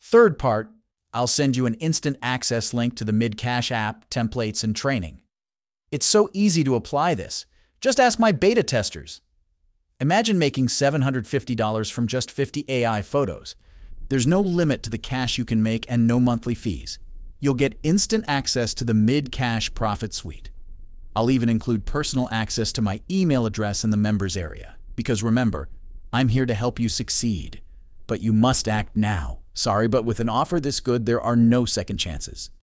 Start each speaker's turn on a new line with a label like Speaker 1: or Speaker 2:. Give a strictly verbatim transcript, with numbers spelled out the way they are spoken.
Speaker 1: Third part, I'll send you an instant access link to the Midcash app, templates, and training. It's so easy to apply this. Just ask my beta testers. Imagine making seven hundred fifty dollars from just fifty A I photos. There's no limit to the cash you can make and no monthly fees. You'll get instant access to the Midcash Profit Suite. I'll even include personal access to my email address in the members area. Because remember, I'm here to help you succeed. But you must act now. Sorry, but with an offer this good, there are no second chances.